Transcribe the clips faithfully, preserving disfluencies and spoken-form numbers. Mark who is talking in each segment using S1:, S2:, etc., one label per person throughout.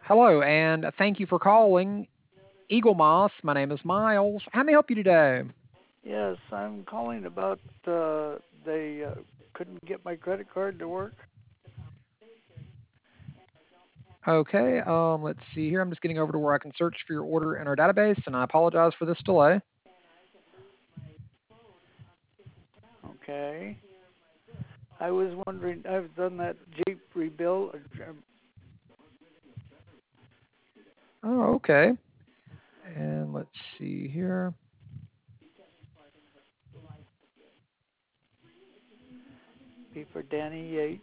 S1: Hello, and thank you for calling Eagle Moss. My name is Miles. How may I help you today?
S2: Yes, I'm calling about uh, they uh, couldn't get my credit card to work.
S1: Okay, um, let's see here. I'm just getting over to where I can search for your order in our database, and I apologize for this delay.
S2: Okay. I was wondering, I've done that Jeep rebuild, uh,
S1: Oh, okay. And let's see here.
S2: be for Danny Yates.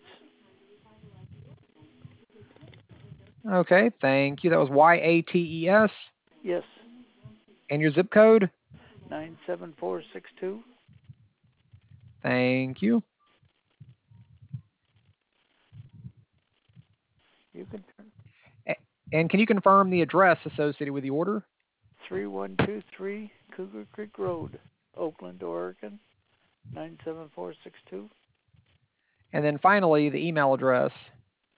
S1: Okay, thank you. That was Y A T E S.
S2: Yes,
S1: And your zip code?
S2: nine seven four six two.
S1: Thank you.
S2: You can turn
S1: A- And can you confirm the address associated with the order?
S2: three one two three Cougar Creek Road, Oakland, Oregon, nine seven four six two.
S1: And then finally, the email address.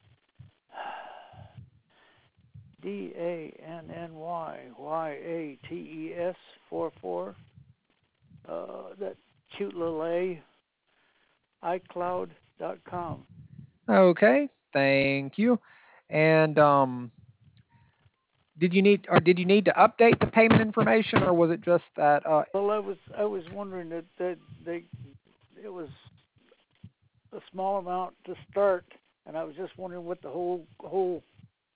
S2: D A N N Y Y A T E S four four. Uh, that cute little A, iCloud dot com.
S1: Okay, thank you. And um, did you need or did you need to update the payment information, or was it just that? Uh,
S2: Well, I was I was wondering that that they it was a small amount to start, and I was just wondering what the whole whole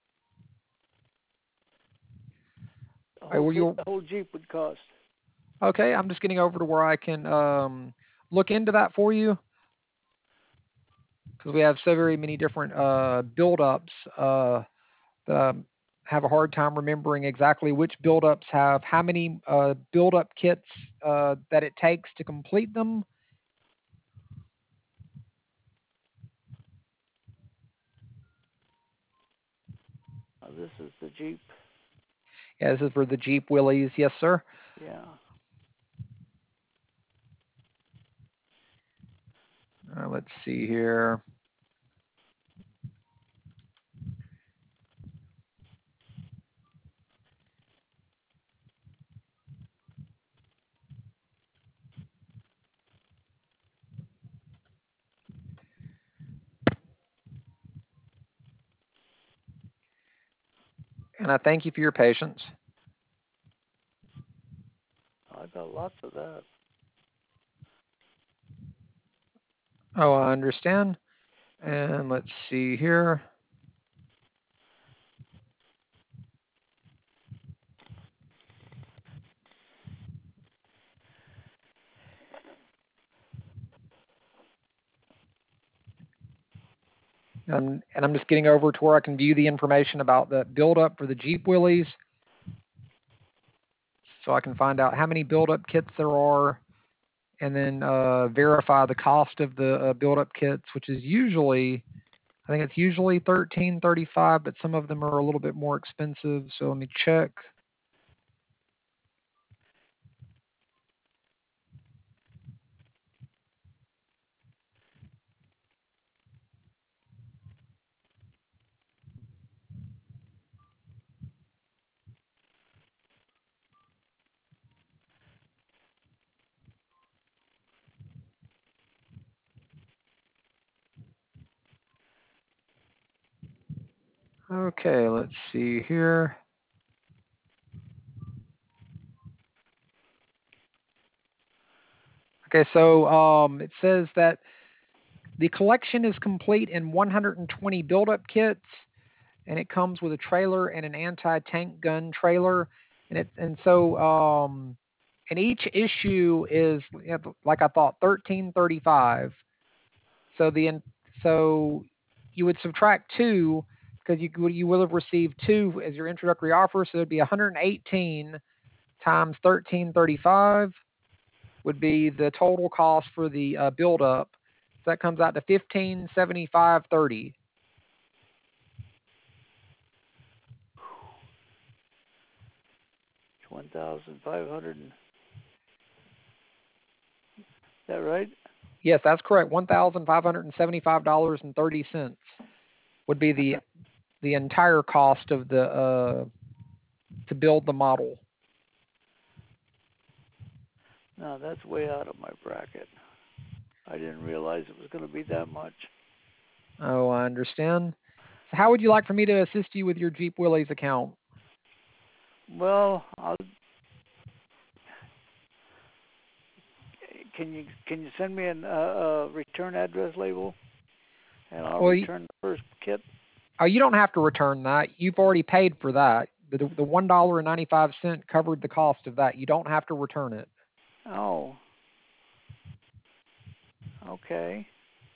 S2: the whole
S1: were
S2: Jeep,
S1: you
S2: the whole Jeep would cost.
S1: okay? I'm just getting over to where I can um, look into that for you because we have so very many different uh, build-ups uh, that I have a hard time remembering exactly which build-ups have how many uh, build-up kits uh, that it takes to complete them.
S2: Uh, this is the Jeep.
S1: Yeah, this is for the Jeep Willys. Yes, sir.
S2: Yeah.
S1: Uh, let's see here. And I thank you for your patience.
S2: I got lots of that.
S1: Oh, I understand. And let's see here. Um, and I'm just getting over to where I can view the information about the buildup for the Jeep Willys, so I can find out how many buildup kits there are, and then uh, verify the cost of the uh, buildup kits, which is usually, I think it's usually thirteen thirty-five, but some of them are a little bit more expensive. So let me check. Okay, let's see here. Okay, so um, it says that the collection is complete in one hundred twenty buildup kits, and it comes with a trailer and an anti-tank gun trailer, and it and so um, and each issue is, like I thought, thirteen thirty-five. So the so you would subtract two because you you will have received two as your introductory offer, so it'd be one hundred eighteen times thirteen thirty-five would be the total cost for the uh, build up. So that comes out to fifteen seventy-five thirty.
S2: One thousand five hundred. Is that right?
S1: Yes, that's correct. One thousand five hundred seventy-five dollars and thirty cents would be the the entire cost of the uh, to build the model.
S2: No, that's way out of my bracket. I didn't realize it was going to be that much.
S1: Oh, I understand. So how would you like for me to assist you with your Jeep Willys account?
S2: Well, I'll, can you can you send me a uh, uh, return address label, and I'll
S1: Well, you,
S2: return the first kit.
S1: oh, you don't have to return that. You've already paid for that. The the one dollar and ninety five cent covered the cost of that. You don't have to return it.
S2: Oh, okay.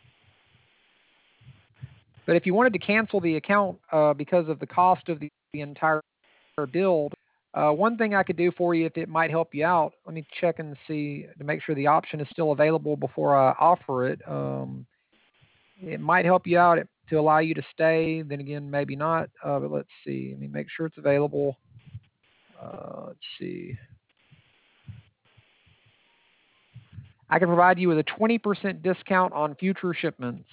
S1: But if you wanted to cancel the account uh, because of the cost of the, the entire build, uh, one thing I could do for you if it might help you out, let me check and see to make sure the option is still available before I offer it. Um, it might help you out to allow you to stay. Then again, maybe not. Uh, but let's see. Let me make sure it's available. Uh, let's see. I can provide you with a twenty percent discount on future shipments.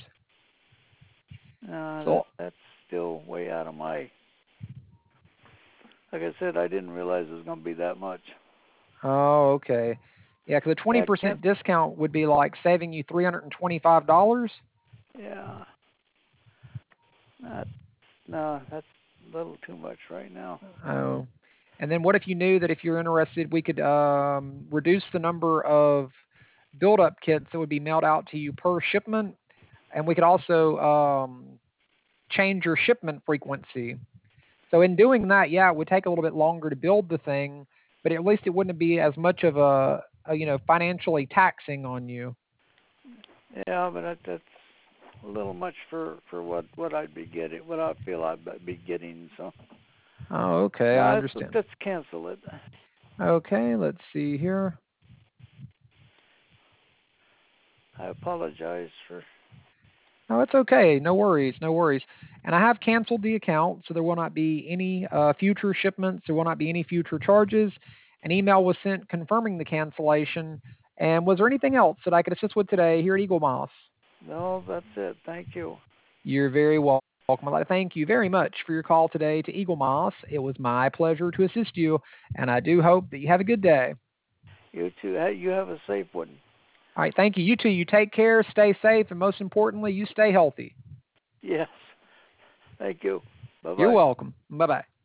S2: Uh, that
S1: So,
S2: that's still way out of my. Like I said, I didn't realize it was going to be that much.
S1: oh, okay. Yeah, because a
S2: Yeah, can't.
S1: twenty percent discount would be like saving you three hundred twenty-five dollars.
S2: Yeah, not. No, that's a little too much right now.
S1: Oh. And then what if you knew that if you're interested, we could um, reduce the number of build-up kits that would be mailed out to you per shipment, and we could also um, change your shipment frequency. So in doing that, yeah, it would take a little bit longer to build the thing, but at least it wouldn't be as much of a, a you know financially taxing on you.
S2: Yeah, but that, that's a little much for for what what I'd be getting, what I feel I'd be getting. So,
S1: Oh, okay, I
S2: no, let's
S1: understand.
S2: let's cancel it.
S1: Okay, let's see here.
S2: I apologize for.
S1: Oh, it's okay. No worries. No worries. And I have canceled the account, so there will not be any uh, future shipments. There will not be any future charges. An email was sent confirming the cancellation. And was there anything else that I could assist with today here at Eagle Moss?
S2: No, that's it. Thank you.
S1: You're very wel- welcome. I'd like to thank you very much for your call today to Eagle Moss. It was my pleasure to assist you, and I do hope that you have a good day.
S2: You too. Hey, you have a safe one.
S1: All right, thank you. You too. You take care, stay safe, and most importantly, you stay healthy.
S2: Yes. Thank you. Bye
S1: You're
S2: bye.
S1: welcome. Bye bye.